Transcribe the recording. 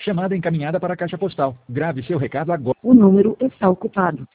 Chamada encaminhada para a caixa postal. Grave seu recado agora. O número está ocupado.